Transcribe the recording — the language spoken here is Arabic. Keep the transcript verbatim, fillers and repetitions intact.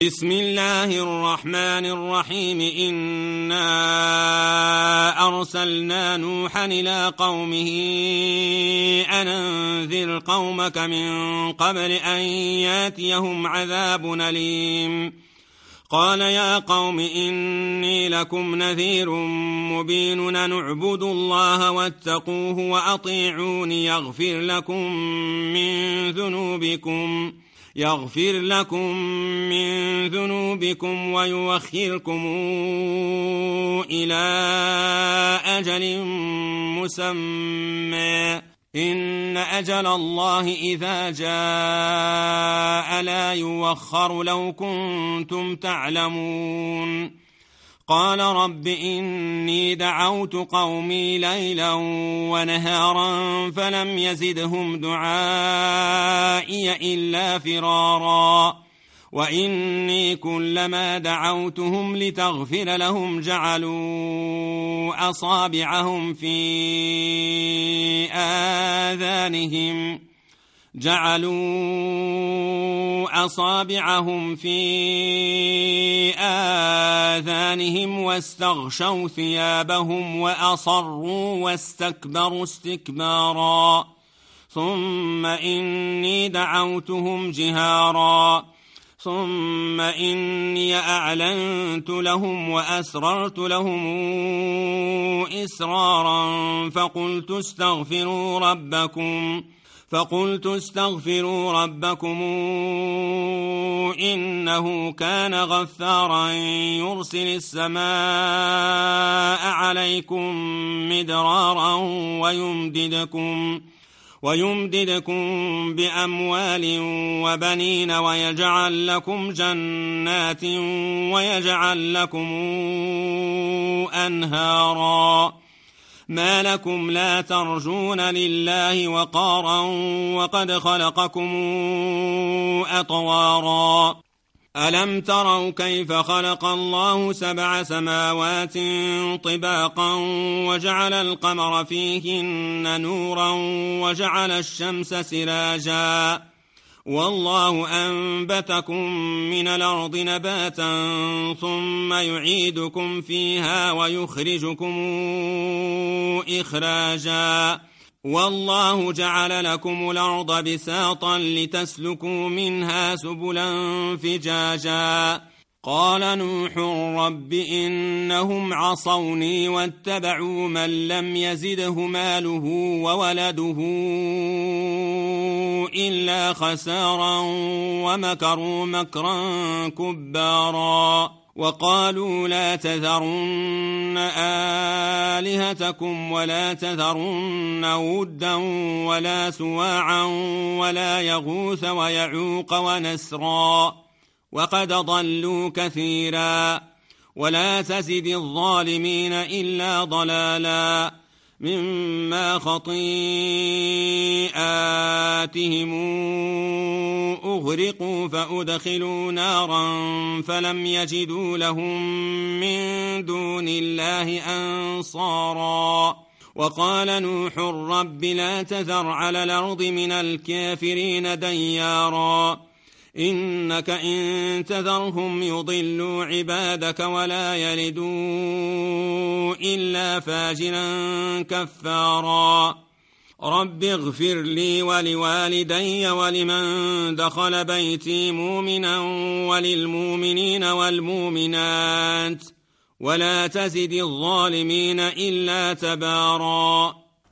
بسم الله الرحمن الرحيم. إنا أرسلنا نوحا إلى قومه أن أنذر قومك من قبل أن ياتيهم عذاب أليم. قال يا قوم إني لكم نذير مبين أن اعبدوا الله واتقوه وأطيعون يغفر لكم من ذنوبكم يغفر لكم من ذنوبكم ويؤخركم إلى أجل مسمى إن أجل الله إذا جاء لا يوخر لو كنتم تعلمون. قال رب إني دعوت قومي ليلا ونهارا فلم يزدهم دعائي إلا فرارا وإني كلما دعوتهم لتغفر لهم جعلوا أصابعهم في آذانهم جعلوا أصابعهم في آذانهم واستغشوا ثيابهم وأصروا واستكبروا استكبارا ثم إني دعوتهم جهارا ثم إني أعلنت لهم وأسررت لهم إسرارا فقلت استغفروا ربكم فقلت استغفروا ربكم إنه كان غفارا يرسل السماء عليكم مدرارا ويمددكم ويمددكم بأموال وبنين ويجعل لكم جنات ويجعل لكم أنهارا ما لكم لا ترجون لله وقارا وقد خلقكم أطوارا ألم تروا كيف خلق الله سبع سماوات طباقا وجعل القمر فيهن نورا وجعل الشمس سراجا والله أنبتكم من الأرض نباتا ثم يعيدكم فيها ويخرجكم إخراجا والله جعل لكم الأرض بساطا لتسلكوا منها سبلا فجاجا. قال نوح رب إنهم عصوني واتبعوا من لم يزده ماله وولده إلا خسارا ومكروا مكرا كبارا وقالوا لا تذرن آلهتكم ولا تذرن ودا ولا سواعا ولا يغوث ويعوق ونسرا وقد ضلوا كثيرا ولا تزد الظالمين إلا ضلالا مما خطيئاتهم أغرقوا فأدخلوا نارا فلم يجدوا لهم من دون الله أنصارا. وقال نوح رب لا تذر على الأرض من الكافرين ديارا إنك إن تذرهم يضلوا عبادك ولا يلدوا إلا فاجرا كفارا. رب اغفر لي ولوالدي ولمن دخل بيتي مؤمنا وللمؤمنين والمؤمنات ولا تزد الظالمين إلا تبارا.